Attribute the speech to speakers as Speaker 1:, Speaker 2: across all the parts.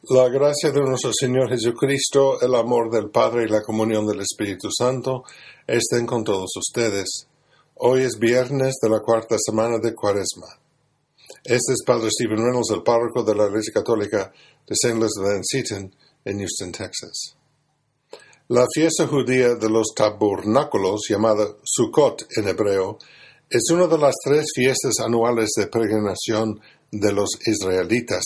Speaker 1: La gracia de nuestro Señor Jesucristo, el amor del Padre y la comunión del Espíritu Santo estén con todos ustedes. Hoy es viernes de la cuarta semana de Cuaresma. Este es Padre Stephen Reynolds, el párroco de la Iglesia Católica de St. Elizabeth and Seton en Houston, Texas. La fiesta judía de los tabernáculos, llamada Sukkot en hebreo, es una de las 3 fiestas anuales de peregrinación de los israelitas.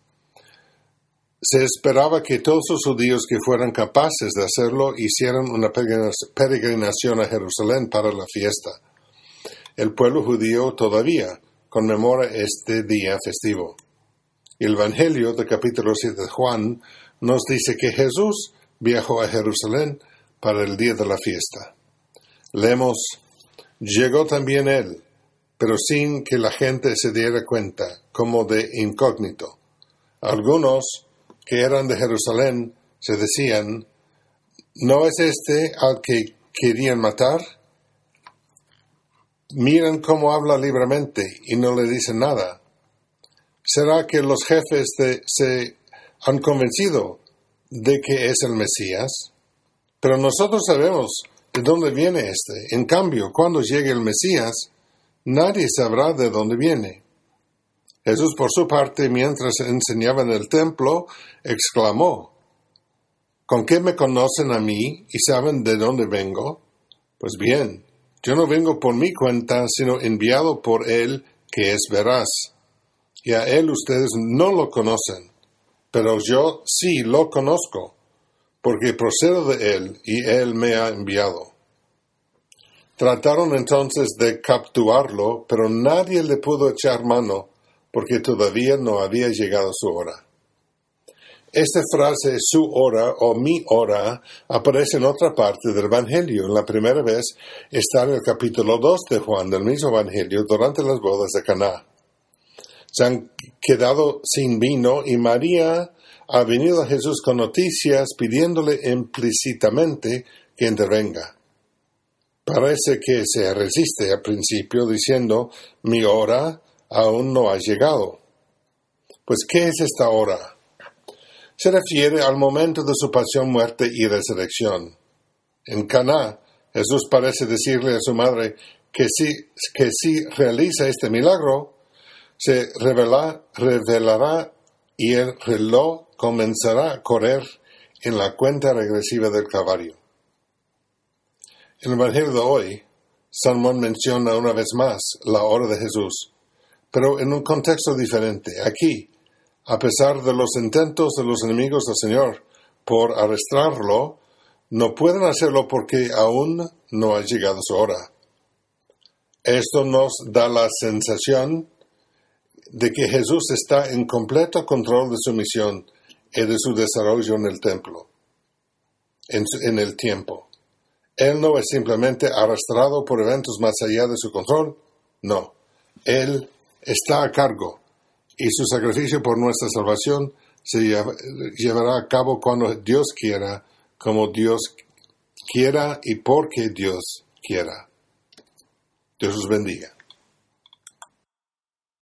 Speaker 1: Se esperaba que todos los judíos que fueran capaces de hacerlo hicieran una peregrinación a Jerusalén para la fiesta. El pueblo judío todavía conmemora este día festivo. El Evangelio del capítulo 7 de Juan nos dice que Jesús viajó a Jerusalén para el día de la fiesta. Leemos: llegó también él, pero sin que la gente se diera cuenta, como de incógnito. Algunos que eran de Jerusalén se decían: ¿no es este al que querían matar? Miren cómo habla libremente y no le dicen nada. ¿Será que los jefes se han convencido de que es el Mesías? Pero nosotros sabemos de dónde viene este. En cambio, cuando llegue el Mesías, nadie sabrá de dónde viene. Jesús, por su parte, mientras enseñaba en el templo, exclamó: ¿con qué me conocen a mí y saben de dónde vengo? Pues bien, yo no vengo por mi cuenta, sino enviado por Él, que es veraz. Y a Él ustedes no lo conocen, pero yo sí lo conozco, porque procedo de Él y Él me ha enviado. Trataron entonces de capturarlo, pero nadie le pudo echar mano, porque todavía no había llegado su hora. Esta frase, su hora o mi hora, aparece en otra parte del Evangelio. La primera vez está en el capítulo 2 de Juan, del mismo Evangelio, durante las bodas de Caná. Se han quedado sin vino y María ha venido a Jesús con noticias pidiéndole implícitamente que intervenga. Parece que se resiste al principio diciendo: mi hora aún no ha llegado. Pues, ¿qué es esta hora? Se refiere al momento de su pasión, muerte y resurrección. En Caná, Jesús parece decirle a su madre que si realiza este milagro, se revelará y el reloj comenzará a correr en la cuenta regresiva del Calvario. En el Evangelio de hoy, San Juan menciona una vez más la hora de Jesús, pero en un contexto diferente. Aquí, a pesar de los intentos de los enemigos del Señor por arrestarlo, no pueden hacerlo porque aún no ha llegado su hora. Esto nos da la sensación de que Jesús está en completo control de su misión y de su desarrollo en el templo, en el tiempo. Él no es simplemente arrastrado por eventos más allá de su control. No, Él está a cargo, y su sacrificio por nuestra salvación se llevará a cabo cuando Dios quiera, como Dios quiera y porque Dios quiera. Dios os bendiga.